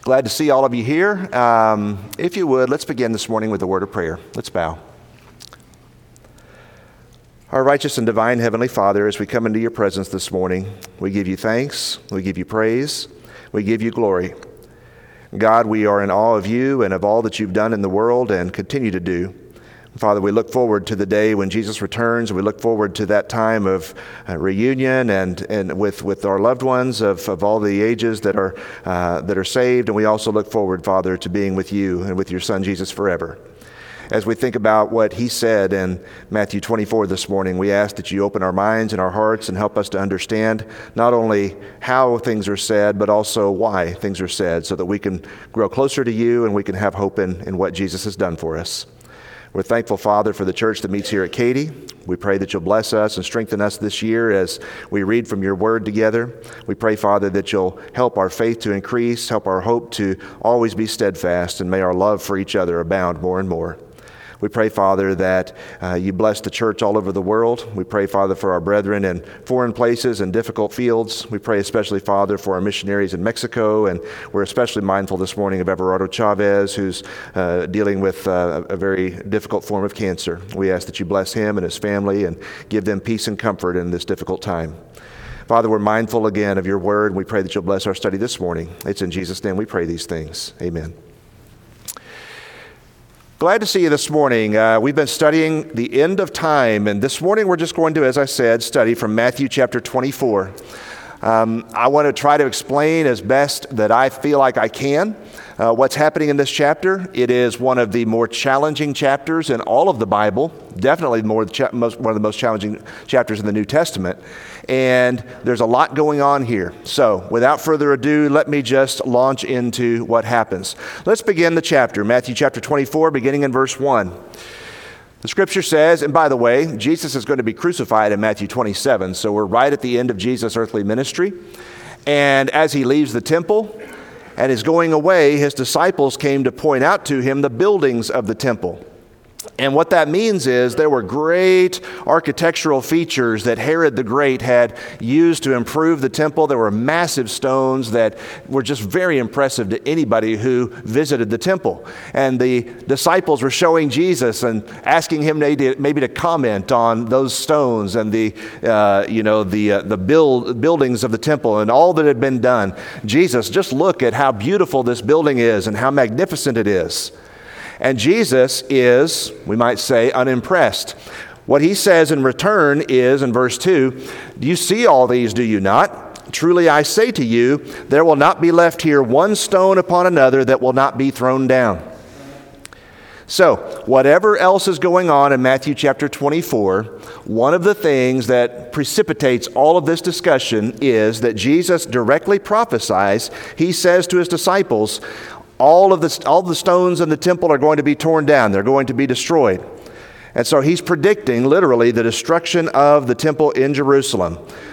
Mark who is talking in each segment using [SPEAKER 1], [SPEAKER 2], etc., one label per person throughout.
[SPEAKER 1] Glad to see all of you here. If you would, let's begin this morning with a word of prayer. Let's bow. Our righteous and divine Heavenly Father, as we come into your presence this morning, we give you thanks, we give you praise, we give you glory. God, we are in awe of you and of all that you've done in the world and continue to do. Father, we look forward to the day when Jesus returns. We look forward to that time of reunion and with our loved ones of all the ages that are saved. And we also look forward, Father, to being with you and with your Son, Jesus, forever. As we think about what he said in Matthew 24 this morning, we ask that you open our minds and our hearts and help us to understand not only how things are said, but also why things are said, so that we can grow closer to you and we can have hope in what Jesus has done for us. We're thankful, Father, for the church that meets here at Katy. We pray that you'll bless us and strengthen us this year as we read from your word together. We pray, Father, that you'll help our faith to increase, help our hope to always be steadfast, and may our love for each other abound more and more. We pray, Father, that you bless the church all over the world. We pray, Father, for our brethren in foreign places and difficult fields. We pray especially, Father, for our missionaries in Mexico, and we're especially mindful this morning of Everardo Chavez, who's dealing with a very difficult form of cancer. We ask that you bless him and his family and give them peace and comfort in this difficult time. Father, we're mindful again of your word, and we pray that you'll bless our study this morning. It's in Jesus' name we pray these things. Amen. Glad to see you this morning. We've been studying the end of time, and this morning we're just going to, as I said, study from Matthew chapter 24. I want to try to explain as best that I feel like I can what's happening in this chapter. It is one of the more challenging chapters in all of the Bible, definitely one of the most challenging chapters in the New Testament. And there's a lot going on here. So without further ado, let me just launch into what happens. Let's begin the chapter, Matthew chapter 24, beginning in verse 1. The scripture says, and by the way, Jesus is going to be crucified in Matthew 27, so we're right at the end of Jesus' earthly ministry. And as he leaves the temple and is going away, his disciples came to point out to him the buildings of the temple. And what that means is there were great architectural features that Herod the Great had used to improve the temple. There were massive stones that were just very impressive to anybody who visited the temple. And the disciples were showing Jesus and asking him maybe to comment on those stones and the buildings of the temple and all that had been done. Jesus, just look at how beautiful this building is and how magnificent it is. And Jesus is, we might say, unimpressed. What he says in return is, in verse 2, "Do you see all these, do you not? Truly I say to you, there will not be left here one stone upon another that will not be thrown down." So, whatever else is going on in Matthew chapter 24, one of the things that precipitates all of this discussion is that Jesus directly prophesies. He says to his disciples, all the stones in the temple are going to be torn down. They're going to be destroyed. And so he's predicting literally the destruction of the temple in Jerusalem.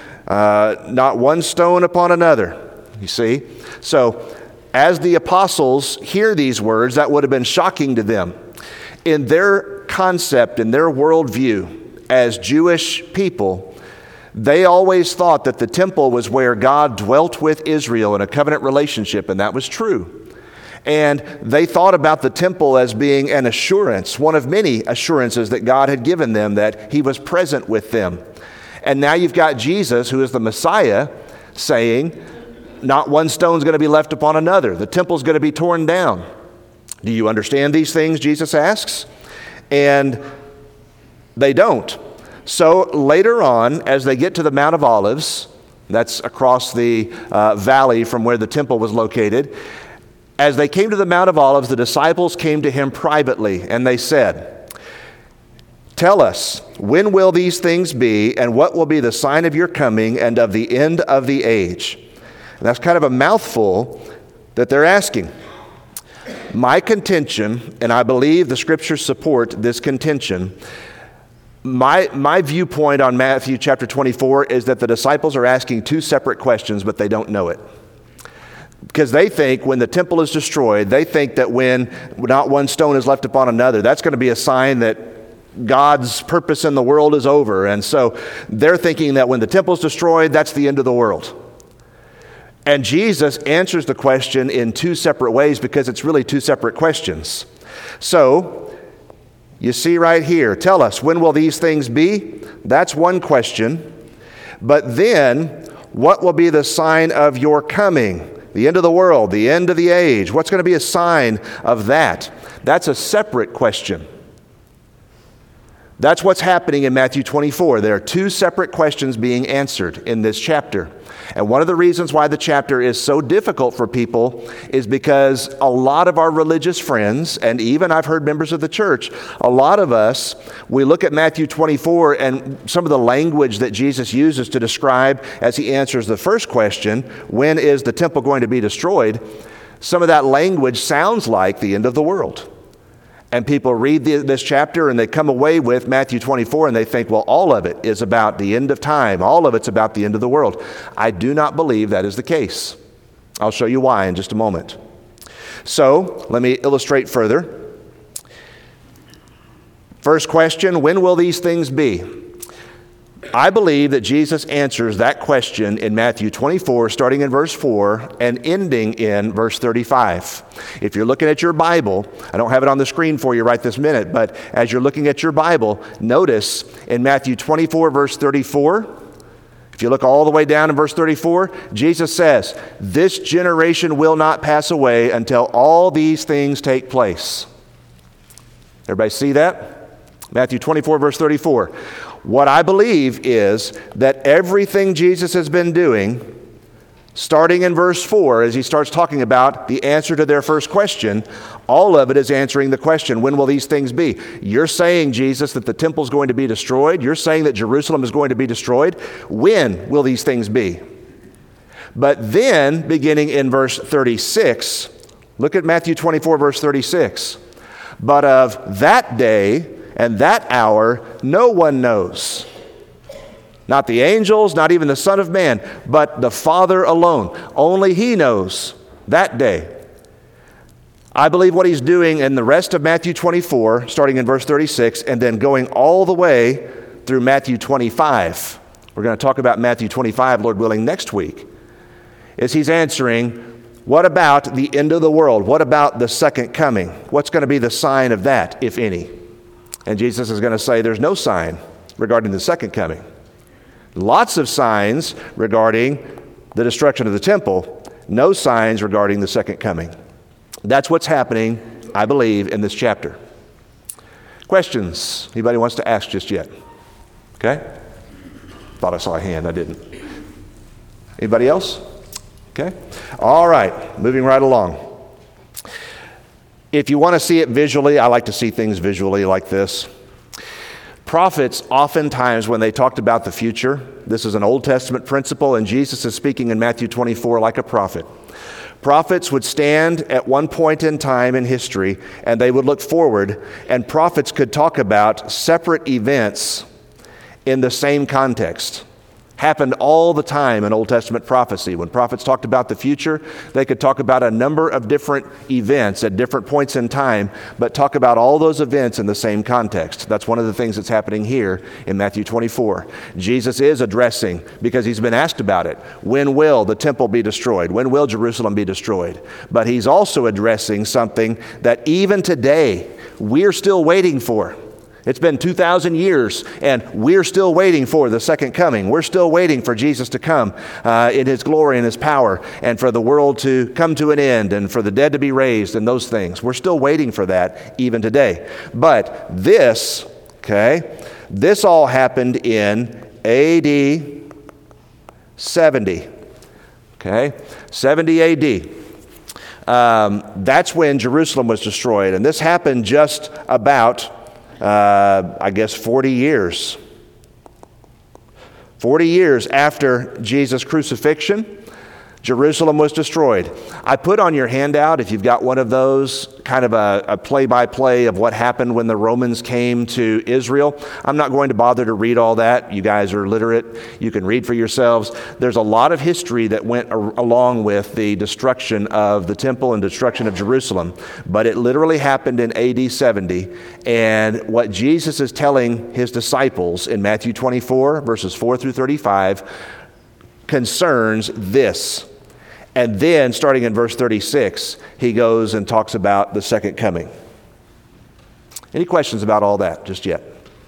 [SPEAKER 1] Not one stone upon another, you see. So as the apostles hear these words, that would have been shocking to them. In their concept, in their worldview as Jewish people, they always thought that the temple was where God dwelt with Israel in a covenant relationship, and that was true. And they thought about the temple as being an assurance, one of many assurances that God had given them, that he was present with them. And now you've got Jesus, who is the Messiah, saying, not one stone is going to be left upon another. The temple is going to be torn down. Do you understand these things, Jesus asks? And they don't. So later on, as they get to the Mount of Olives, that's across the valley from where the temple was located, as they came to the Mount of Olives, the disciples came to him privately, and they said, "Tell us, when will these things be, and what will be the sign of your coming and of the end of the age?" And that's kind of a mouthful that they're asking. My contention, and I believe the scriptures support this contention, my viewpoint on Matthew chapter 24 is that the disciples are asking two separate questions, but they don't know it. Because they think when the temple is destroyed, they think that when not one stone is left upon another, that's going to be a sign that God's purpose in the world is over. And so they're thinking that when the temple is destroyed, that's the end of the world. And Jesus answers the question in two separate ways because it's really two separate questions. So, you see right here, tell us, when will these things be? That's one question. But then, what will be the sign of your coming? The end of the world, the end of the age. What's going to be a sign of that? That's a separate question. That's what's happening in Matthew 24. There are two separate questions being answered in this chapter. And one of the reasons why the chapter is so difficult for people is because a lot of our religious friends, and even I've heard members of the church, a lot of us, we look at Matthew 24 and some of the language that Jesus uses to describe as he answers the first question, when is the temple going to be destroyed? Some of that language sounds like the end of the world. And people read this chapter and they come away with Matthew 24 and they think, well, all of it is about the end of time. All of it's about the end of the world. I do not believe that is the case. I'll show you why in just a moment. So let me illustrate further. First question, when will these things be? I believe that Jesus answers that question in Matthew 24, starting in verse 4 and ending in verse 35. If you're looking at your Bible, I don't have it on the screen for you right this minute, but as you're looking at your Bible, notice in Matthew 24, verse 34, if you look all the way down in verse 34, Jesus says, "This generation will not pass away until all these things take place." Everybody see that? Matthew 24, verse 34. What I believe is that everything Jesus has been doing, starting in verse 4, as he starts talking about the answer to their first question, all of it is answering the question, when will these things be? You're saying, Jesus, that the temple is going to be destroyed. You're saying that Jerusalem is going to be destroyed. When will these things be? But then, beginning in verse 36, look at Matthew 24, verse 36. But of that day and that hour, no one knows. Not the angels, not even the Son of Man, but the Father alone. Only He knows that day. I believe what He's doing in the rest of Matthew 24, starting in verse 36, and then going all the way through Matthew 25. We're going to talk about Matthew 25, Lord willing, next week. Is He's answering, what about the end of the world? What about the second coming? What's going to be the sign of that, if any? And Jesus is going to say there's no sign regarding the second coming. Lots of signs regarding the destruction of the temple, no signs regarding the second coming. That's what's happening, I believe, in this chapter. Questions? Anybody wants to ask just yet? Okay? Thought I saw a hand. I didn't. Anybody else? Okay? All right. Moving right along. If you want to see it visually, I like to see things visually like this. Prophets, oftentimes when they talked about the future, this is an Old Testament principle, and Jesus is speaking in Matthew 24 like a prophet. Prophets would stand at one point in time in history, and they would look forward, and prophets could talk about separate events in the same context. Happened all the time in Old Testament prophecy. When prophets talked about the future, they could talk about a number of different events at different points in time, but talk about all those events in the same context. That's one of the things that's happening here in Matthew 24. Jesus is addressing, because he's been asked about it, when will the temple be destroyed? When will Jerusalem be destroyed? But he's also addressing something that even today we're still waiting for. It's been 2,000 years, and we're still waiting for the second coming. We're still waiting for Jesus to come in His glory and His power, and for the world to come to an end, and for the dead to be raised, and those things. We're still waiting for that even today. But this all happened in AD 70. 70 AD. That's when Jerusalem was destroyed, and this happened just about 40 years. 40 years after Jesus' crucifixion, Jerusalem was destroyed. I put on your handout, if you've got one of those, kind of a play-by-play of what happened when the Romans came to Israel. I'm not going to bother to read all that. You guys are literate. You can read for yourselves. There's a lot of history that went along with the destruction of the temple and destruction of Jerusalem. But it literally happened in AD 70. And what Jesus is telling His disciples in Matthew 24, verses 4 through 35, concerns this. And then, starting in verse 36, he goes and talks about the second coming. Any questions about all that just yet?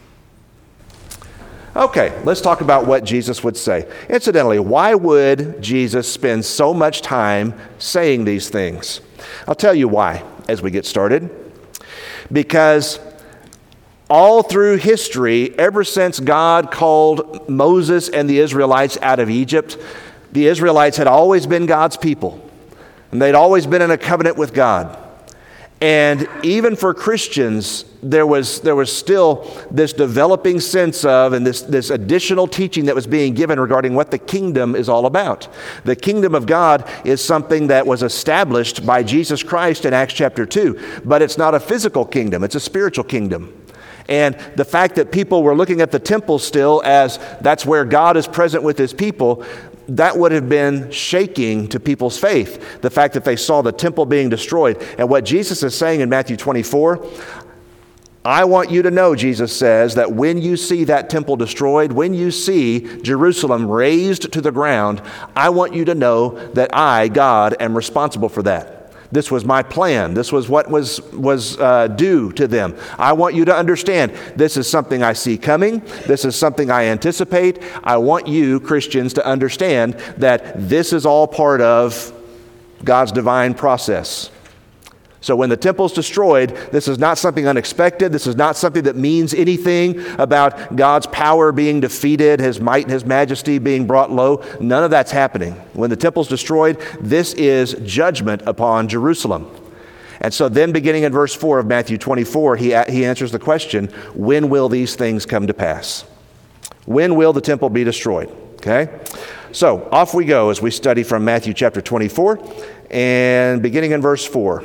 [SPEAKER 1] Okay, let's talk about what Jesus would say. Incidentally, why would Jesus spend so much time saying these things? I'll tell you why as we get started. Because all through history, ever since God called Moses and the Israelites out of Egypt, the Israelites had always been God's people. And they'd always been in a covenant with God. And even for Christians, there was still this developing sense of, and this additional teaching that was being given regarding what the kingdom is all about. The kingdom of God is something that was established by Jesus Christ in Acts chapter 2, but it's not a physical kingdom, it's a spiritual kingdom. And the fact that people were looking at the temple still as that's where God is present with his people, that would have been shaking to people's faith, the fact that they saw the temple being destroyed. And what Jesus is saying in Matthew 24, I want you to know, Jesus says, that when you see that temple destroyed, when you see Jerusalem razed to the ground, I want you to know that I, God, am responsible for that. This was my plan. This was what was due to them. I want you to understand this is something I see coming. This is something I anticipate. I want you, Christians, to understand that this is all part of God's divine process. So when the temple's destroyed, this is not something unexpected. This is not something that means anything about God's power being defeated, his might and his majesty being brought low. None of that's happening. When the temple's destroyed, this is judgment upon Jerusalem. And so then beginning in verse 4 of Matthew 24, he answers the question, when will these things come to pass? When will the temple be destroyed? Okay? So off we go as we study from Matthew chapter 24 and beginning in verse 4.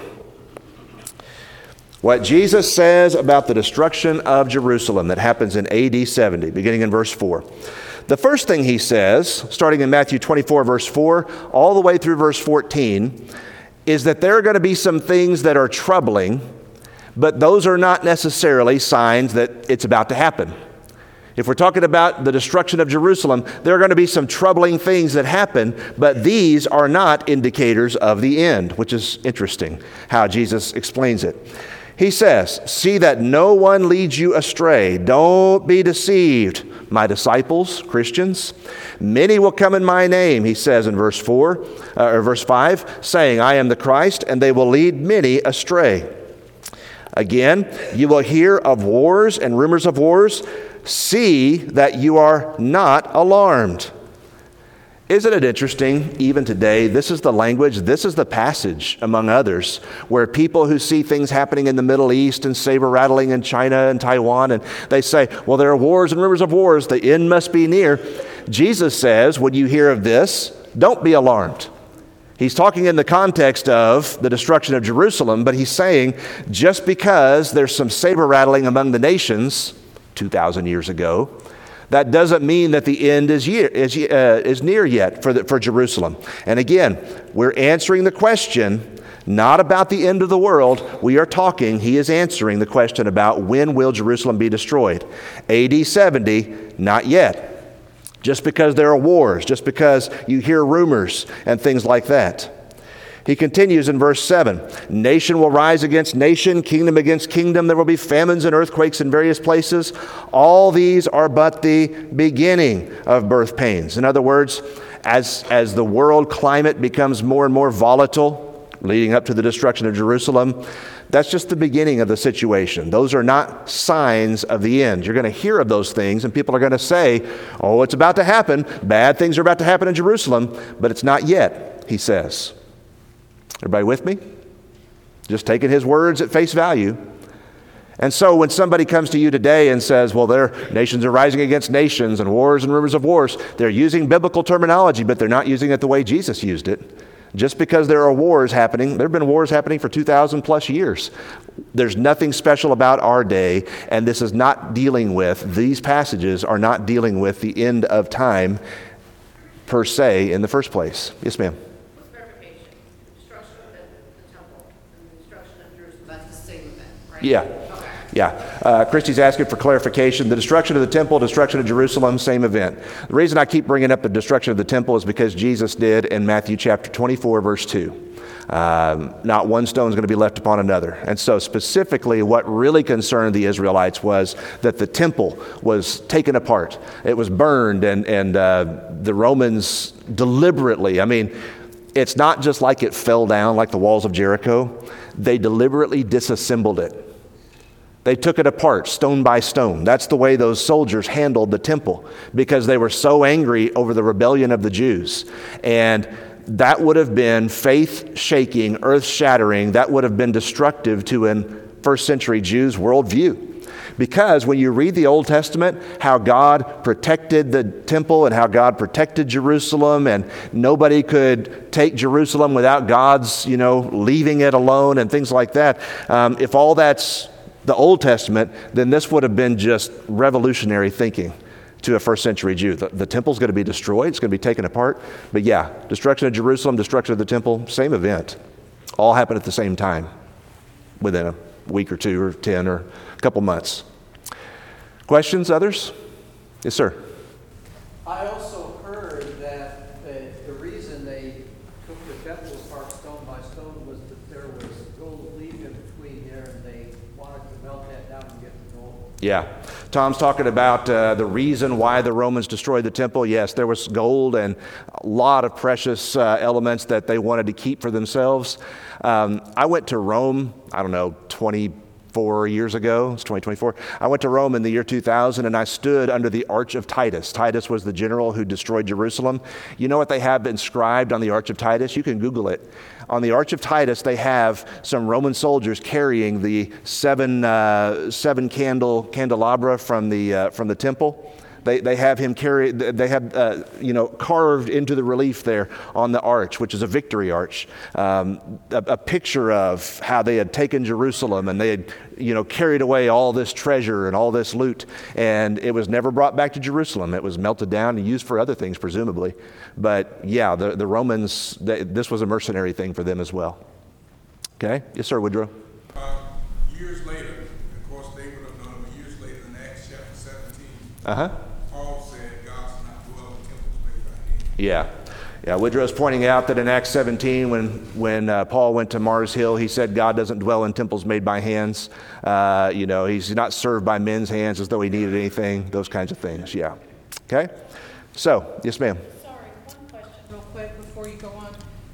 [SPEAKER 1] What Jesus says about the destruction of Jerusalem that happens in AD 70, beginning in verse 4. The first thing he says, starting in Matthew 24, verse 4, all the way through verse 14, is that there are going to be some things that are troubling, but those are not necessarily signs that it's about to happen. If we're talking about the destruction of Jerusalem, there are going to be some troubling things that happen, but these are not indicators of the end, which is interesting how Jesus explains it. He says, see that no one leads you astray. Don't be deceived, my disciples, Christians. Many will come in my name, he says in verse 5, saying, I am the Christ, and they will lead many astray. Again, you will hear of wars and rumors of wars. See that you are not alarmed. Isn't it interesting, even today, this is the language, this is the passage, among others, where people who see things happening in the Middle East and saber-rattling in China and Taiwan, and they say, well, there are wars and rumors of wars, the end must be near. Jesus says, when you hear of this, don't be alarmed. He's talking in the context of the destruction of Jerusalem, but he's saying, just because there's some saber-rattling among the nations 2,000 years ago, that doesn't mean that the end is near yet for Jerusalem. And again, we're answering the question not about the end of the world. He is answering the question about when will Jerusalem be destroyed. AD 70, not yet. Just because there are wars, just because you hear rumors and things like that. He continues in verse 7, nation will rise against nation, kingdom against kingdom. There will be famines and earthquakes in various places. All these are but the beginning of birth pains. In other words, as the world climate becomes more and more volatile, leading up to the destruction of Jerusalem, that's just the beginning of the situation. Those are not signs of the end. You're going to hear of those things, and people are going to say, oh, it's about to happen. Bad things are about to happen in Jerusalem, but it's not yet, he says. Everybody with me? Just taking his words at face value. And so when somebody comes to you today and says, well, nations are rising against nations and wars and rumors of wars, they're using biblical terminology, but they're not using it the way Jesus used it. Just because there are wars happening, there have been wars happening for 2,000 plus years. There's nothing special about our day, and these passages are not dealing with the end of time per se in the first place. Yes, ma'am. Yeah. Yeah. Christy's asking for clarification. The destruction of the temple, destruction of Jerusalem, same event. The reason I keep bringing up the destruction of the temple is because Jesus did in Matthew chapter 24, verse 2. Not one stone is going to be left upon another. And so specifically what really concerned the Israelites was that the temple was taken apart. It was burned, and the Romans deliberately, I mean, it's not just like it fell down like the walls of Jericho. They deliberately disassembled it. They took it apart, stone by stone. That's the way those soldiers handled the temple, because they were so angry over the rebellion of the Jews. And that would have been faith-shaking, earth-shattering. That would have been destructive to a first-century Jews' worldview. Because when you read the Old Testament, how God protected the temple and how God protected Jerusalem, and nobody could take Jerusalem without God's, leaving it alone and things like that. If all that's the Old Testament, then this would have been just revolutionary thinking to a first century Jew. The temple's going to be destroyed, it's going to be taken apart. But yeah, destruction of Jerusalem, destruction of the temple, same event. All happened at the same time within a week or two or 10 or a couple months. Questions, others? Yes, sir.
[SPEAKER 2] I also heard that the reason they took the temple apart stone by stone was that there was gold leaf in between there, and they wanted to melt that down and get the gold.
[SPEAKER 1] Yeah. Tom's talking about the reason why the Romans destroyed the temple. Yes, there was gold and a lot of precious elements that they wanted to keep for themselves. I went to Rome, 24 years ago. It's 2024. I went to Rome in the year 2000, and I stood under the Arch of Titus. Titus was the general who destroyed Jerusalem. You know what they have inscribed on the Arch of Titus? You can Google it. On the Arch of Titus, they have some Roman soldiers carrying the seven candelabra from the temple. They have him carry. They have carved into the relief there on the arch, which is a victory arch, a picture of how they had taken Jerusalem and they had carried away all this treasure and all this loot, and it was never brought back to Jerusalem. It was melted down and used for other things, presumably. But yeah, the Romans. This was a mercenary thing for them as well. Okay, yes, sir, Woodrow.
[SPEAKER 3] Years later, of course, they would have known years later in Acts chapter 17. Paul said, God does not dwell in temples made by hands.
[SPEAKER 1] Yeah. Woodrow's pointing out that in Acts 17, when Paul went to Mars Hill, he said God doesn't dwell in temples made by hands. He's not served by men's hands as though he needed anything, those kinds of things. Yeah. Okay? So, yes, ma'am.
[SPEAKER 4] Sorry, one question real quick before you go on.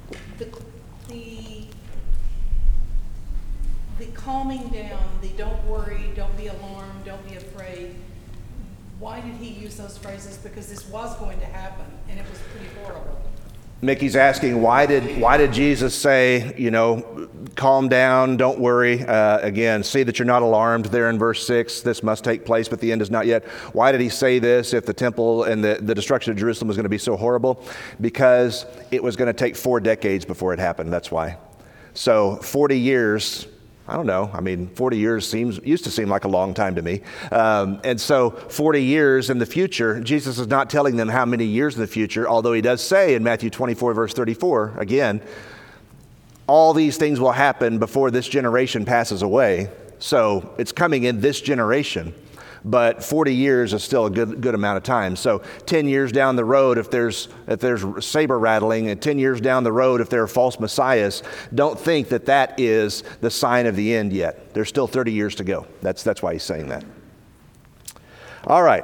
[SPEAKER 4] The calming down, the don't worry, don't be alarmed, don't be afraid. Why did he use those phrases? Because this was going to happen, and it was pretty horrible.
[SPEAKER 1] Mickey's asking, why did Jesus say, calm down, don't worry. Again, see that you're not alarmed there in verse 6. This must take place, but the end is not yet. Why did he say this if the temple and the destruction of Jerusalem was going to be so horrible? Because it was going to take 4 decades before it happened. That's why. So 40 years... 40 years used to seem like a long time to me. And so 40 years in the future, Jesus is not telling them how many years in the future, although he does say in Matthew 24, verse 34, again, all these things will happen before this generation passes away. So it's coming in this generation. But 40 years is still a good amount of time. So 10 years down the road, if there's saber rattling, and 10 years down the road, if there are false messiahs, don't think that is the sign of the end yet. There's still 30 years to go. That's why he's saying that. All right.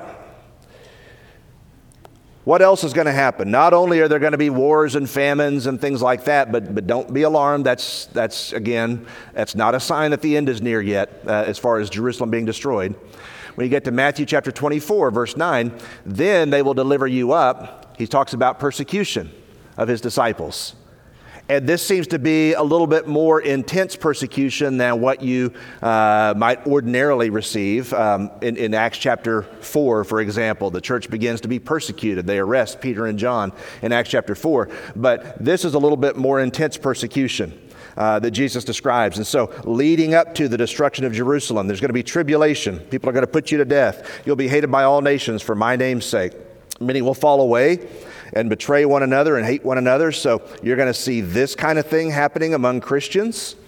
[SPEAKER 1] What else is going to happen? Not only are there going to be wars and famines and things like that, but don't be alarmed. That's not a sign that the end is near yet, as far as Jerusalem being destroyed. When you get to Matthew chapter 24, verse 9, then they will deliver you up. He talks about persecution of his disciples. And this seems to be a little bit more intense persecution than what you might ordinarily receive. In Acts chapter 4, for example, the church begins to be persecuted. They arrest Peter and John in Acts chapter 4. But this is a little bit more intense persecution that Jesus describes. And so leading up to the destruction of Jerusalem, there's going to be tribulation. People are going to put you to death. You'll be hated by all nations for my name's sake. Many will fall away and betray one another and hate one another. So you're going to see this kind of thing happening among Christians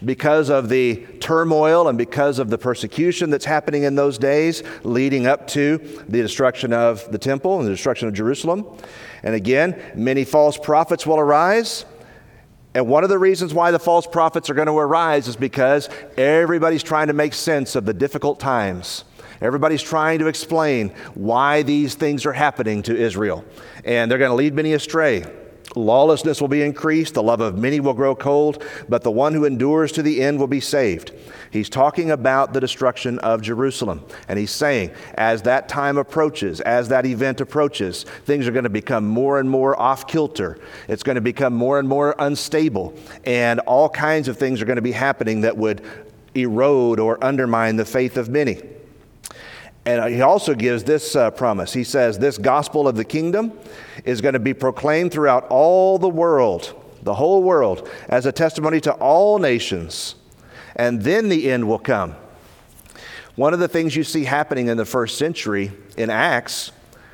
[SPEAKER 1] because of the turmoil and because of the persecution that's happening in those days leading up to the destruction of the temple and the destruction of Jerusalem. And again, many false prophets will arise. And one of the reasons why the false prophets are going to arise is because everybody's trying to make sense of the difficult times. Everybody's trying to explain why these things are happening to Israel. And they're going to lead many astray. Lawlessness will be increased, the love of many will grow cold, but the one who endures to the end will be saved. He's talking about the destruction of Jerusalem. And he's saying, as that time approaches, as that event approaches, things are going to become more and more off kilter. It's going to become more and more unstable. And all kinds of things are going to be happening that would erode or undermine the faith of many. And he also gives this promise. He says, this gospel of the kingdom is going to be proclaimed throughout all the world, the whole world, as a testimony to all nations. And then the end will come. One of the things you see happening in the first century in Acts,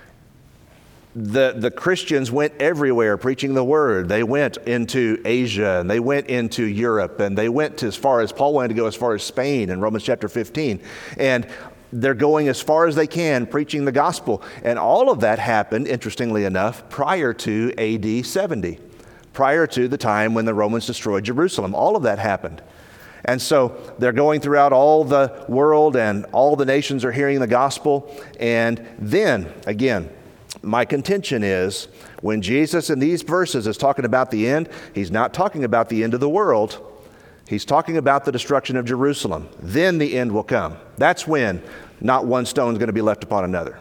[SPEAKER 1] the Christians went everywhere preaching the word. They went into Asia, and they went into Europe, and they went to as far as Paul wanted to go as far as Spain in Romans chapter 15. And they're going as far as they can preaching the gospel. And all of that happened, interestingly enough, prior to AD 70, prior to the time when the Romans destroyed Jerusalem. All of that happened. And so they're going throughout all the world, and all the nations are hearing the gospel. And then, again, my contention is when Jesus in these verses is talking about the end, he's not talking about the end of the world. He's talking about the destruction of Jerusalem. Then the end will come. That's when not one stone is going to be left upon another.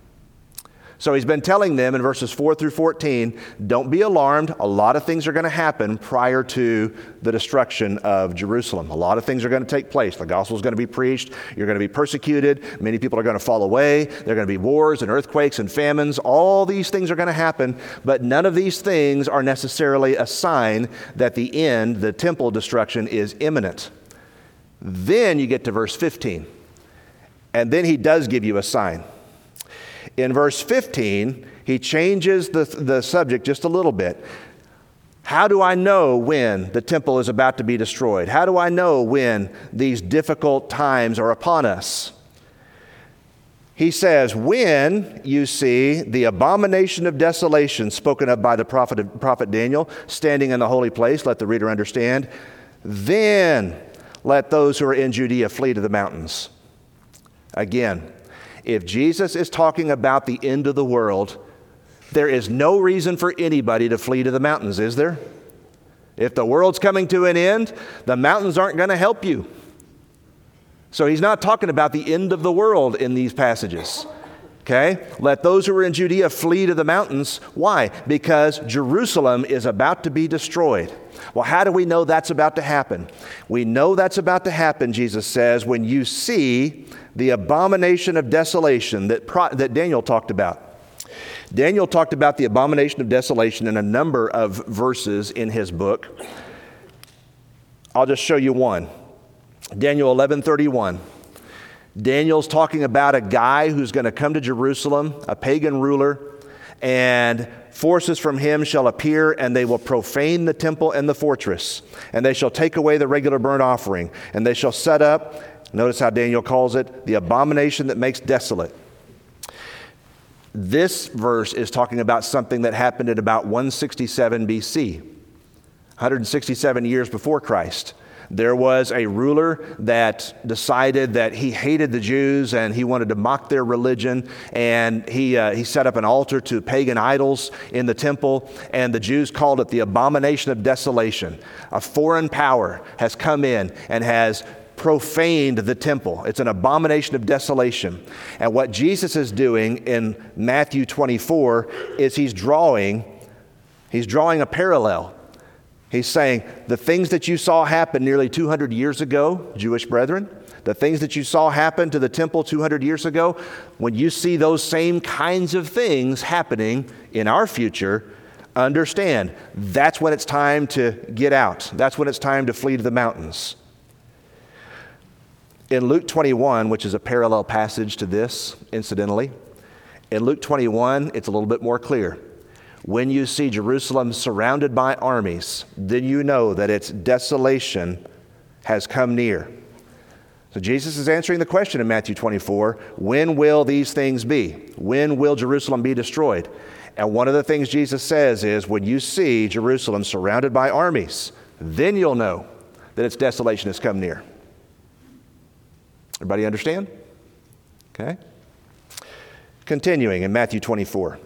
[SPEAKER 1] So he's been telling them in verses 4 through 14, don't be alarmed. A lot of things are going to happen prior to the destruction of Jerusalem. A lot of things are going to take place. The gospel is going to be preached. You're going to be persecuted. Many people are going to fall away. There are going to be wars and earthquakes and famines. All these things are going to happen, but none of these things are necessarily a sign that the end, the temple destruction, is imminent. Then you get to verse 15, and then he does give you a sign. In verse 15, he changes the subject just a little bit. How do I know when the temple is about to be destroyed? How do I know when these difficult times are upon us? He says, when you see the abomination of desolation spoken of by the prophet Daniel standing in the holy place, let the reader understand, then let those who are in Judea flee to the mountains. Again, if Jesus is talking about the end of the world, there is no reason for anybody to flee to the mountains, is there? If the world's coming to an end, the mountains aren't going to help you. So he's not talking about the end of the world in these passages. Okay? Let those who are in Judea flee to the mountains. Why? Because Jerusalem is about to be destroyed. Well, how do we know that's about to happen? We know that's about to happen, Jesus says, when you see the abomination of desolation that Daniel talked about. Daniel talked about the abomination of desolation in a number of verses in his book. I'll just show you one. Daniel 11:31. Daniel's talking about a guy who's going to come to Jerusalem, a pagan ruler, and forces from him shall appear, and they will profane the temple and the fortress, and they shall take away the regular burnt offering, and they shall set up, notice how Daniel calls it, the abomination that makes desolate. This verse is talking about something that happened at about 167 BC, 167 years before Christ. There was a ruler that decided that he hated the Jews and he wanted to mock their religion, and he set up an altar to pagan idols in the temple, and the Jews called it the abomination of desolation. A foreign power has come in and has profaned the temple. It's an abomination of desolation. And what Jesus is doing in Matthew 24 is he's drawing a parallel. He's saying, the things that you saw happen nearly 200 years ago, Jewish brethren, the things that you saw happen to the temple 200 years ago, when you see those same kinds of things happening in our future, understand that's when it's time to get out. That's when it's time to flee to the mountains. In Luke 21, which is a parallel passage to this, incidentally, in Luke 21, it's a little bit more clear. When you see Jerusalem surrounded by armies, then you know that its desolation has come near. So Jesus is answering the question in Matthew 24, when will these things be? When will Jerusalem be destroyed? And one of the things Jesus says is, when you see Jerusalem surrounded by armies, then you'll know that its desolation has come near. Everybody understand? Okay. Continuing in Matthew 24.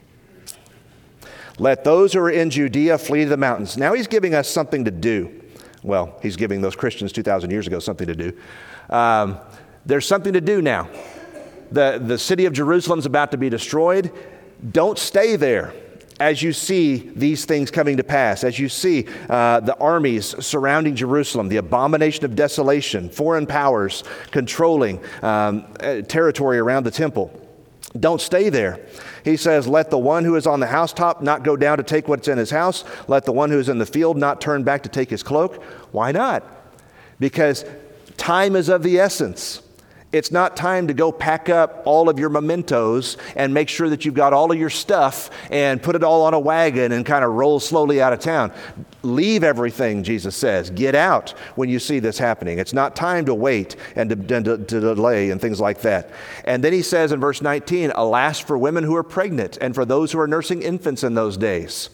[SPEAKER 1] Let those who are in Judea flee to the mountains. Now he's giving us something to do. Well, he's giving those Christians 2,000 years ago something to do. There's something to do now. The city of Jerusalem's about to be destroyed. Don't stay there as you see these things coming to pass, as you see the armies surrounding Jerusalem, the abomination of desolation, foreign powers controlling territory around the temple. Don't stay there. He says, let the one who is on the housetop not go down to take what's in his house. Let the one who is in the field not turn back to take his cloak. Why not? Because time is of the essence. It's not time to go pack up all of your mementos and make sure that you've got all of your stuff and put it all on a wagon and kind of roll slowly out of town. Leave everything, Jesus says. Get out when you see this happening. It's not time to wait and to delay and things like that. And then he says in verse 19, alas for women who are pregnant and for those who are nursing infants in those days.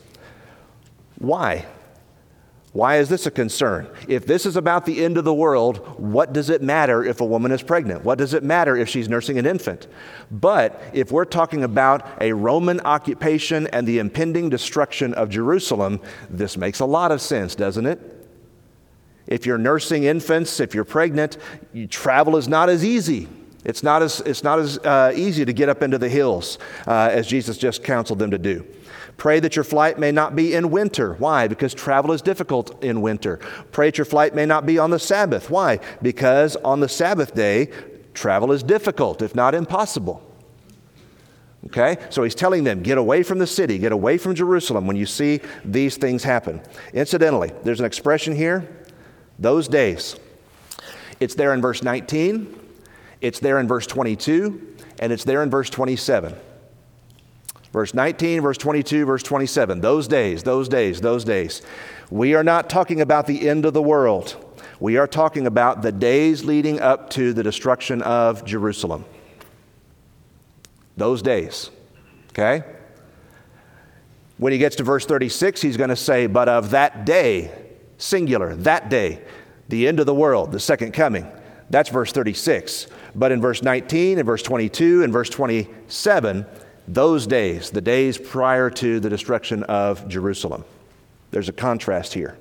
[SPEAKER 1] Why? Why is this a concern? If this is about the end of the world, what does it matter if a woman is pregnant? What does it matter if she's nursing an infant? But if we're talking about a Roman occupation and the impending destruction of Jerusalem, this makes a lot of sense, doesn't it? If you're nursing infants, if you're pregnant, travel is not as easy. It's not as easy to get up into the hills as Jesus just counseled them to do. Pray that your flight may not be in winter. Why? Because travel is difficult in winter. Pray that your flight may not be on the Sabbath. Why? Because on the Sabbath day, travel is difficult, if not impossible. Okay? So he's telling them, get away from the city, get away from Jerusalem when you see these things happen. Incidentally, there's an expression here, those days. It's there in verse 19, it's there in verse 22, and it's there in verse 27. Verse 19, verse 22, verse 27. Those days, those days, those days. We are not talking about the end of the world. We are talking about the days leading up to the destruction of Jerusalem. Those days. Okay? When he gets to verse 36, he's going to say, but of that day, singular, that day, the end of the world, the second coming. That's verse 36. But in verse 19 and verse 22 and verse 27, those days, the days prior to the destruction of Jerusalem. There's a contrast here.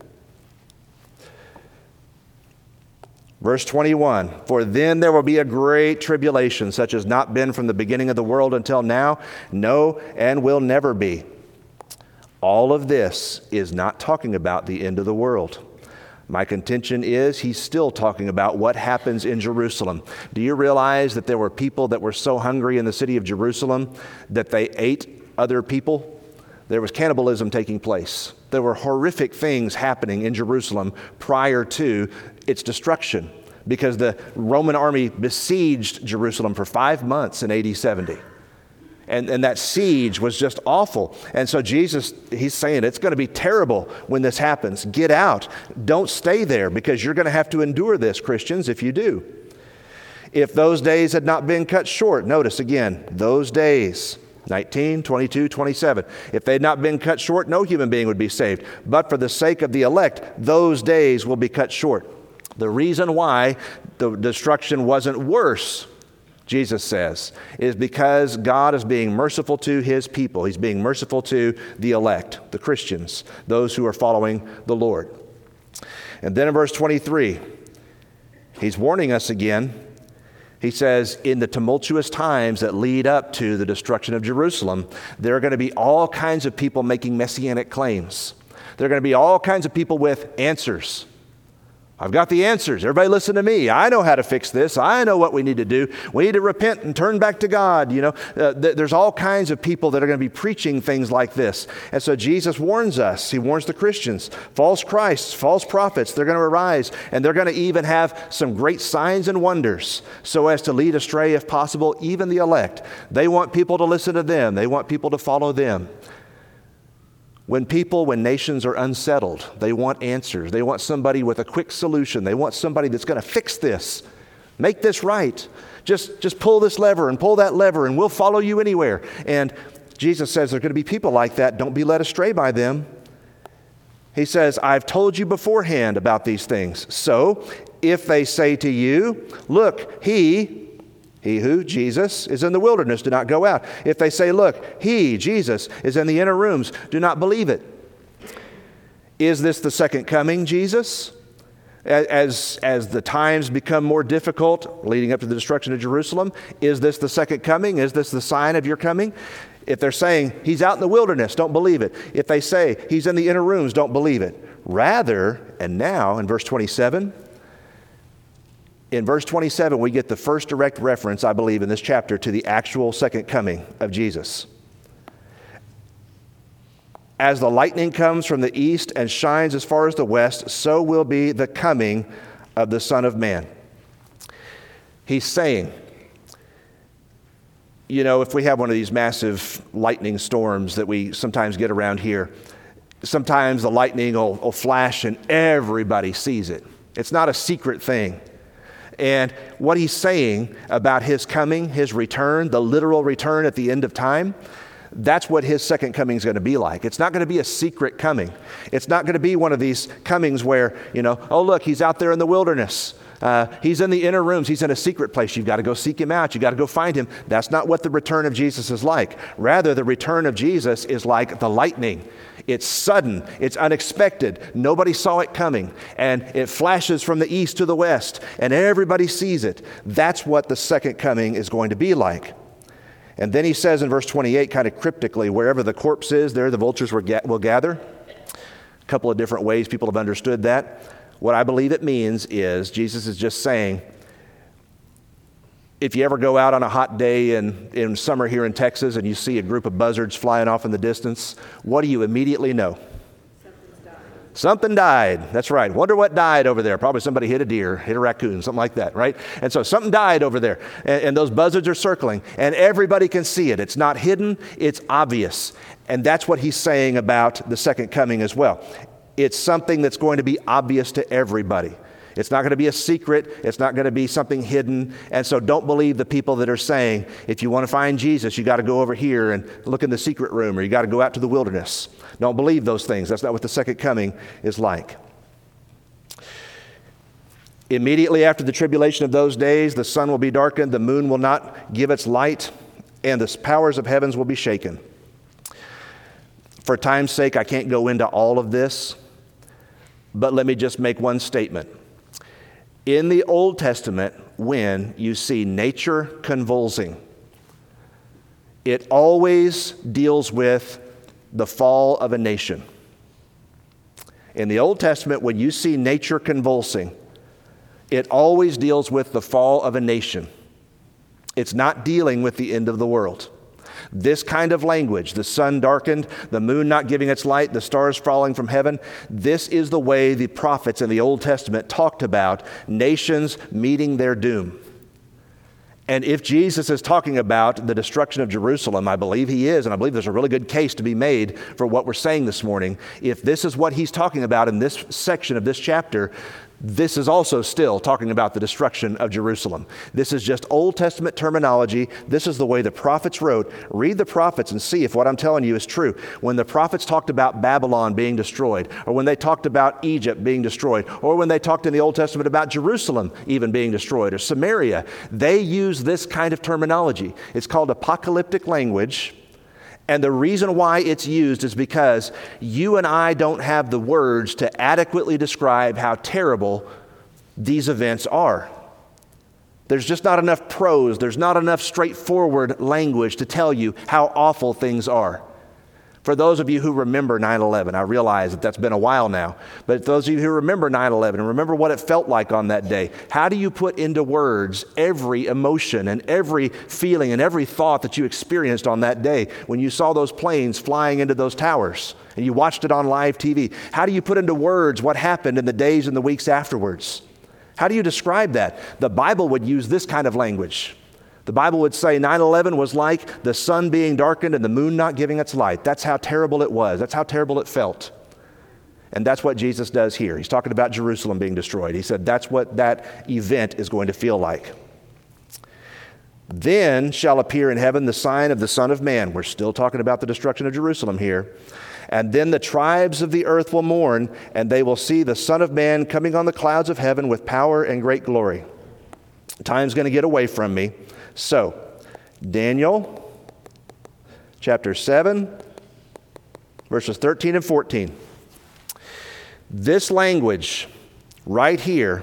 [SPEAKER 1] Verse 21, for then there will be a great tribulation, such as not been from the beginning of the world until now, no, and will never be. All of this is not talking about the end of the world. My contention is he's still talking about what happens in Jerusalem. Do you realize that there were people that were so hungry in the city of Jerusalem that they ate other people? There was cannibalism taking place. There were horrific things happening in Jerusalem prior to its destruction because the Roman army besieged Jerusalem for 5 months in AD 70. And that siege was just awful. And so Jesus, he's saying it's going to be terrible when this happens. Get out. Don't stay there because you're going to have to endure this, Christians, if you do. If those days had not been cut short, notice again, those days, 19, 22, 27. If they had not been cut short, no human being would be saved. But for the sake of the elect, those days will be cut short. The reason why the destruction wasn't worse, Jesus says, is because God is being merciful to his people. He's being merciful to the elect, the Christians, those who are following the Lord. And then in verse 23, he's warning us again. He says, in the tumultuous times that lead up to the destruction of Jerusalem, there are going to be all kinds of people making messianic claims. There are going to be all kinds of people with answers. I've got the answers. Everybody listen to me. I know how to fix this. I know what we need to do. We need to repent and turn back to God. There's all kinds of people that are going to be preaching things like this. And so Jesus warns us. He warns the Christians. False Christs, false prophets, they're going to arise. And they're going to even have some great signs and wonders so as to lead astray, if possible, even the elect. They want people to listen to them. They want people to follow them. When nations are unsettled, they want answers. They want somebody with a quick solution. They want somebody that's going to fix this, make this right. Just pull this lever and pull that lever and we'll follow you anywhere. And Jesus says there are going to be people like that. Don't be led astray by them. He says, I've told you beforehand about these things. So if they say to you, look, he who, Jesus, is in the wilderness, do not go out. If they say, look, he, Jesus, is in the inner rooms, do not believe it. Is this the second coming, Jesus? As the times become more difficult leading up to the destruction of Jerusalem, is this the second coming? Is this the sign of your coming? If they're saying he's out in the wilderness, don't believe it. If they say he's in the inner rooms, don't believe it. Rather, and now in verse 27, we get the first direct reference, I believe, in this chapter to the actual second coming of Jesus. As the lightning comes from the east and shines as far as the west, so will be the coming of the Son of Man. He's saying, if we have one of these massive lightning storms that we sometimes get around here, sometimes the lightning will flash and everybody sees it. It's not a secret thing. And what he's saying about his coming, his return, the literal return at the end of time, that's what his second coming is going to be like. It's not going to be a secret coming. It's not going to be one of these comings where, oh, look, he's out there in the wilderness. He's in the inner rooms. He's in a secret place. You've got to go seek him out. You've got to go find him. That's not what the return of Jesus is like. Rather, the return of Jesus is like the lightning. It's sudden. It's unexpected. Nobody saw it coming. And it flashes from the east to the west, and everybody sees it. That's what the second coming is going to be like. And then he says in verse 28, kind of cryptically, wherever the corpse is, there the vultures will gather. A couple of different ways people have understood that. What I believe it means is Jesus is just saying, if you ever go out on a hot day in summer here in Texas and you see a group of buzzards flying off in the distance, what do you immediately know? Something died. That's right. Wonder what died over there. Probably somebody hit a deer, hit a raccoon, something like that, right? And so something died over there. And those buzzards are circling. And everybody can see it. It's not hidden. It's obvious. And that's what he's saying about the second coming as well. It's something that's going to be obvious to everybody. It's not going to be a secret. It's not going to be something hidden. And so don't believe the people that are saying, if you want to find Jesus, you got to go over here and look in the secret room, or you got to go out to the wilderness. Don't believe those things. That's not what the second coming is like. Immediately after the tribulation of those days, the sun will be darkened, the moon will not give its light, and the powers of heavens will be shaken. For time's sake, I can't go into all of this, but let me just make one statement. In the Old Testament, when you see nature convulsing, it always deals with the fall of a nation. In the Old Testament, when you see nature convulsing, it always deals with the fall of a nation. It's not dealing with the end of the world. This kind of language, the sun darkened, the moon not giving its light, the stars falling from heaven, this is the way the prophets in the Old Testament talked about nations meeting their doom. And if Jesus is talking about the destruction of Jerusalem, I believe he is, and I believe there's a really good case to be made for what we're saying this morning. If this is what he's talking about in this section of this chapter, this is also still talking about the destruction of Jerusalem. This is just Old Testament terminology. This is the way the prophets wrote. Read the prophets and see if what I'm telling you is true. When the prophets talked about Babylon being destroyed, or when they talked about Egypt being destroyed, or when they talked in the Old Testament about Jerusalem even being destroyed, or Samaria, they use this kind of terminology. It's called apocalyptic language. And the reason why it's used is because you and I don't have the words to adequately describe how terrible these events are. There's just not enough prose, there's not enough straightforward language to tell you how awful things are. For those of you who remember 9/11, I realize that that's been a while now, but those of you who remember 9/11 and remember what it felt like on that day, how do you put into words every emotion and every feeling and every thought that you experienced on that day when you saw those planes flying into those towers and you watched it on live TV? How do you put into words what happened in the days and the weeks afterwards? How do you describe that? The Bible would use this kind of language. The Bible would say 9/11 was like the sun being darkened and the moon not giving its light. That's how terrible it was. That's how terrible it felt. And that's what Jesus does here. He's talking about Jerusalem being destroyed. He said that's what that event is going to feel like. Then shall appear in heaven the sign of the Son of Man. We're still talking about the destruction of Jerusalem here. And then the tribes of the earth will mourn, and they will see the Son of Man coming on the clouds of heaven with power and great glory. Time's going to get away from me. So, Daniel chapter 7, verses 13 and 14. This language right here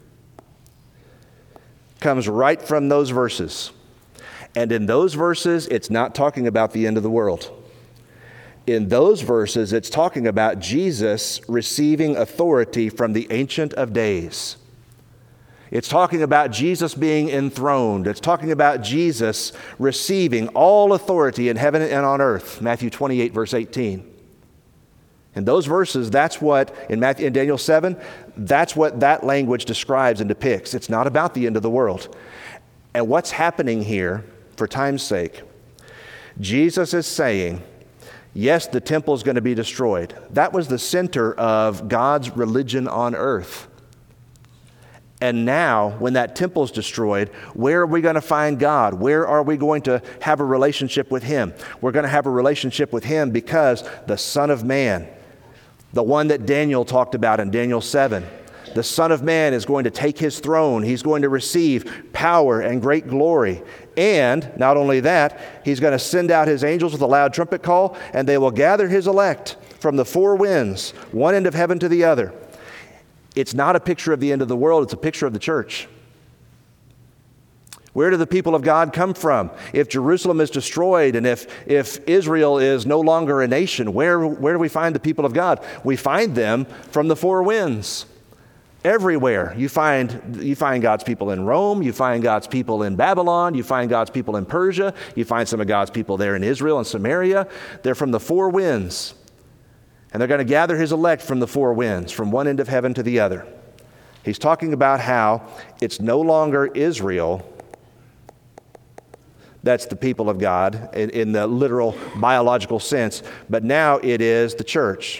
[SPEAKER 1] comes right from those verses. And in those verses, it's not talking about the end of the world. In those verses, it's talking about Jesus receiving authority from the Ancient of Days. It's talking about Jesus being enthroned. It's talking about Jesus receiving all authority in heaven and on earth. Matthew 28, verse 18. In those verses, that's what, in Daniel 7, that's what that language describes and depicts. It's not about the end of the world. And what's happening here, for time's sake, Jesus is saying, yes, the temple is going to be destroyed. That was the center of God's religion on earth. And now, when that temple is destroyed, where are we going to find God? Where are we going to have a relationship with Him? We're going to have a relationship with Him because the Son of Man, the one that Daniel talked about in Daniel 7, the Son of Man is going to take His throne. He's going to receive power and great glory. And not only that, He's going to send out His angels with a loud trumpet call, and they will gather His elect from the four winds, one end of heaven to the other. It's not a picture of the end of the world. It's a picture of the church. Where do the people of God come from? If Jerusalem is destroyed and if Israel is no longer a nation, where do we find the people of God? We find them from the four winds. Everywhere. You find God's people in Rome. You find God's people in Babylon. You find God's people in Persia. You find some of God's people there in Israel and Samaria. They're from the four winds. And they're going to gather His elect from the four winds, from one end of heaven to the other. He's talking about how it's no longer Israel that's the people of God in the literal biological sense, but now it is the church.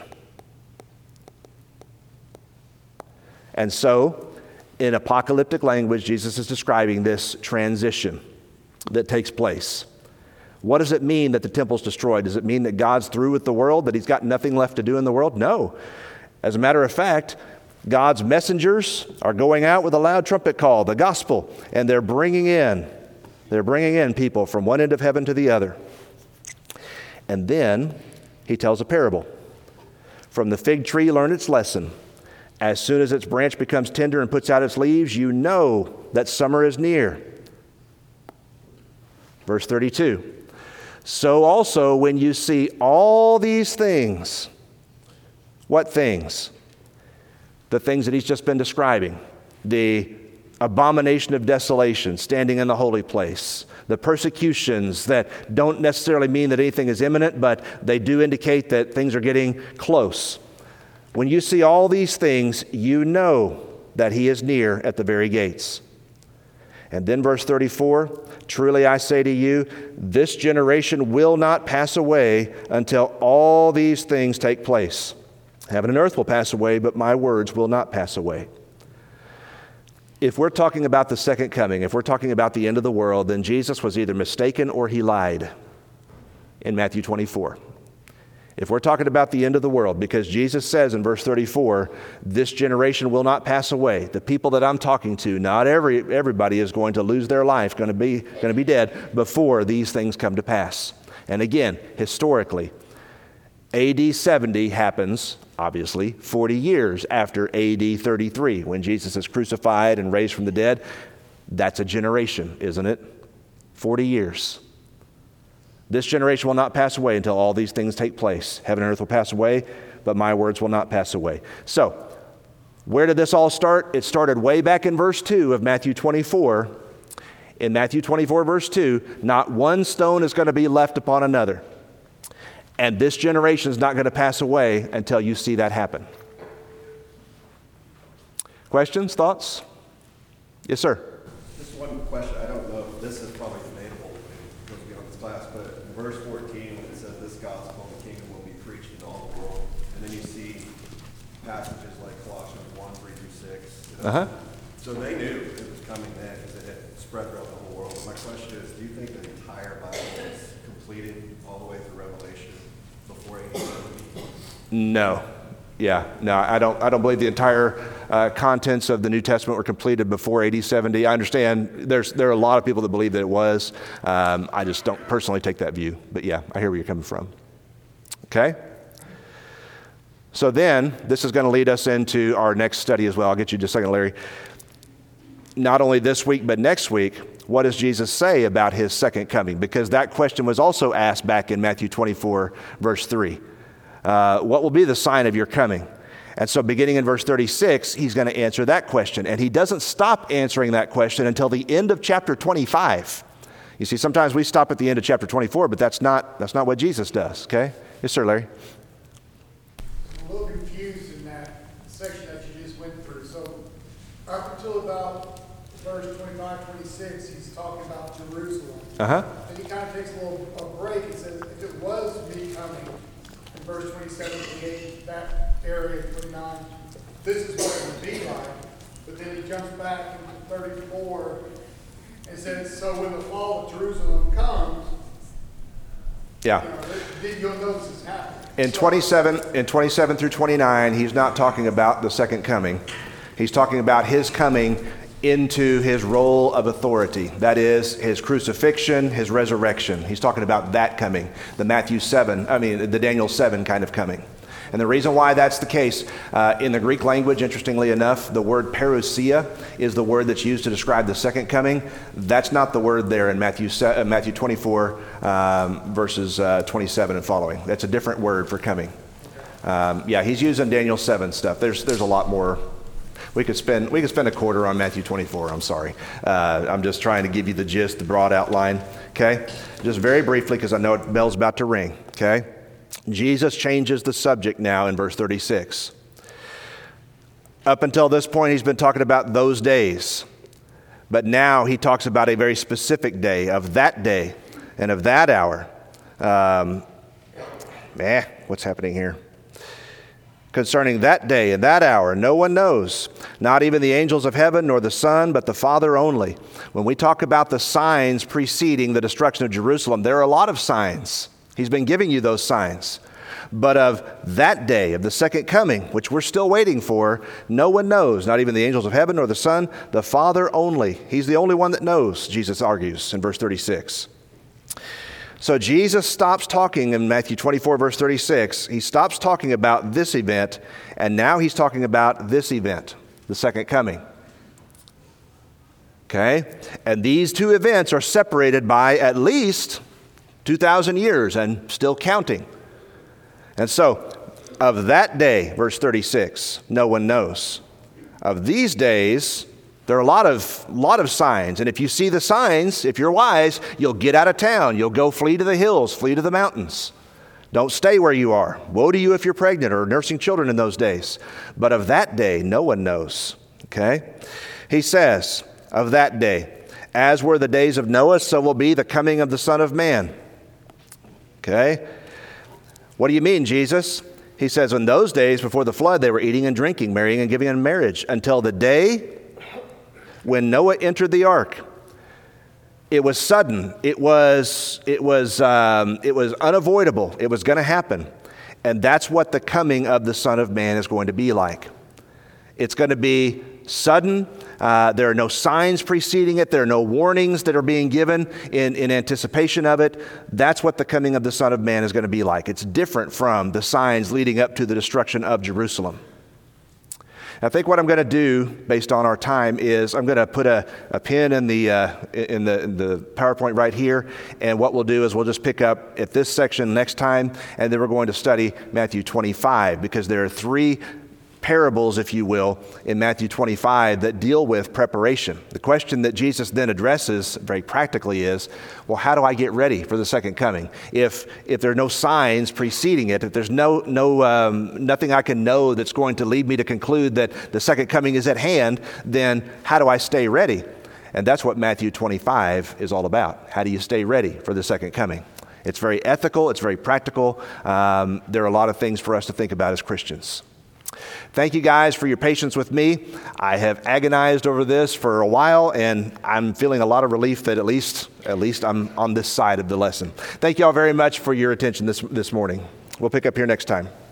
[SPEAKER 1] And so, in apocalyptic language, Jesus is describing this transition that takes place. What does it mean that the temple's destroyed? Does it mean that God's through with the world, that He's got nothing left to do in the world? No. As a matter of fact, God's messengers are going out with a loud trumpet call, the gospel, and they're bringing in people from one end of heaven to the other. And then He tells a parable. From the fig tree, learn its lesson. As soon as its branch becomes tender and puts out its leaves, you know that summer is near. Verse 32. So also when you see all these things, what things? The things that He's just been describing. The abomination of desolation, standing in the holy place. The persecutions that don't necessarily mean that anything is imminent, but they do indicate that things are getting close. When you see all these things, you know that He is near at the very gates. And then verse 34, truly I say to you, this generation will not pass away until all these things take place. Heaven and earth will pass away, but my words will not pass away. If we're talking about the second coming, if we're talking about the end of the world, then Jesus was either mistaken or He lied in Matthew 24. If we're talking about the end of the world, because Jesus says in verse 34, this generation will not pass away. The people that I'm talking to, not everybody is going to lose their life, going to be dead before these things come to pass. And again, historically, AD 70 happens, obviously, 40 years after AD 33, when Jesus is crucified and raised from the dead. That's a generation, isn't it? 40 years. This generation will not pass away until all these things take place. Heaven and earth will pass away, but my words will not pass away. So, where did this all start? It started way back in verse 2 of Matthew 24. In Matthew 24, verse 2, not one stone is going to be left upon another. And this generation is not going to pass away until you see that happen. Questions, thoughts? Yes, sir.
[SPEAKER 5] Just one question. I don't know if this is probably debatable, it goes beyond this class, but in verse 14, when it says this gospel of the kingdom will be preached in all the world, and then you see passages like Colossians 1, 3 through 6. You know?
[SPEAKER 1] Uh-huh.
[SPEAKER 5] So they knew it was coming then because it had spread throughout the whole world. My question is, do you think the entire Bible is completed all the way through Revelation before 1870?
[SPEAKER 1] No. Yeah, no, I don't believe the entire contents of the New Testament were completed before AD 70. I understand there are a lot of people that believe that it was. I just don't personally take that view. But yeah, I hear where you're coming from. Okay? So then, this is going to lead us into our next study as well. I'll get you just a second, Larry. Not only this week, but next week, what does Jesus say about his second coming? Because that question was also asked back in Matthew 24, verse 3. What will be the sign of your coming? And so beginning in verse 36, he's going to answer that question. And he doesn't stop answering that question until the end of chapter 25. You see, sometimes we stop at the end of chapter 24, but that's not what Jesus does, okay? Yes, sir, Larry.
[SPEAKER 6] I'm a little confused in that section that you just went through. So up until about verse 25, 26, he's talking about Jerusalem.
[SPEAKER 1] Uh-huh.
[SPEAKER 6] Then he kind of takes a break and says, if it was me coming, in verse 27, 28, that area, 29, this is what it would be like. But then he jumps back into 34 and says, so when the fall of Jerusalem comes,
[SPEAKER 1] Yeah.
[SPEAKER 6] You'll notice it's happening.
[SPEAKER 1] In 27 through 29, he's not talking about the second coming. He's talking about his coming into his role of authority. That is, his crucifixion, his resurrection. He's talking about that coming. The Daniel 7 kind of coming. And the reason why that's the case, in the Greek language, interestingly enough, the word parousia is the word that's used to describe the second coming. That's not the word there in Matthew 24, verses 27 and following. That's a different word for coming. He's using Daniel 7 stuff. There's a lot more. We could spend a quarter on Matthew 24. I'm sorry. I'm just trying to give you the gist, the broad outline. Okay? Just very briefly, because I know the bell's about to ring. Okay? Jesus changes the subject now in verse 36. Up until this point, he's been talking about those days. But now he talks about a very specific day, of that day and of that hour. What's happening here? Concerning that day and that hour, no one knows, not even the angels of heaven nor the Son, but the Father only. When we talk about the signs preceding the destruction of Jerusalem, there are a lot of signs. He's been giving you those signs. But of that day, of the second coming, which we're still waiting for, no one knows, not even the angels of heaven nor the Son, the Father only. He's the only one that knows, Jesus argues in verse 36. So Jesus stops talking in Matthew 24, verse 36. He stops talking about this event, and now he's talking about this event, the second coming. Okay? And these two events are separated by at least 2,000 years and still counting. And so, of that day, verse 36, no one knows. Of these days, there are a lot of signs. And if you see the signs, if you're wise, you'll get out of town. You'll go flee to the hills, flee to the mountains. Don't stay where you are. Woe to you if you're pregnant or nursing children in those days. But of that day, no one knows. Okay? He says, of that day, as were the days of Noah, so will be the coming of the Son of Man. Okay? What do you mean, Jesus? He says, in those days before the flood, they were eating and drinking, marrying and giving in marriage, until the day when Noah entered the ark. It was sudden. It was unavoidable. It was going to happen. And that's what the coming of the Son of Man is going to be like. It's going to be sudden. There are no signs preceding it. There are no warnings that are being given in anticipation of it. That's what the coming of the Son of Man is going to be like. It's different from the signs leading up to the destruction of Jerusalem. I think what I'm going to do, based on our time, is I'm going to put a pin in the PowerPoint right here, and what we'll do is we'll just pick up at this section next time, and then we're going to study Matthew 25, because there are three parables, if you will, in Matthew 25 that deal with preparation. The question that Jesus then addresses very practically is, well, how do I get ready for the second coming? If there are no signs preceding it, if there's nothing I can know that's going to lead me to conclude that the second coming is at hand, then how do I stay ready? And that's what Matthew 25 is all about. How do you stay ready for the second coming? It's very ethical. It's very practical. There are a lot of things for us to think about as Christians. Thank you guys for your patience with me. I have agonized over this for a while, and I'm feeling a lot of relief that at least I'm on this side of the lesson. Thank you all very much for your attention this morning. We'll pick up here next time.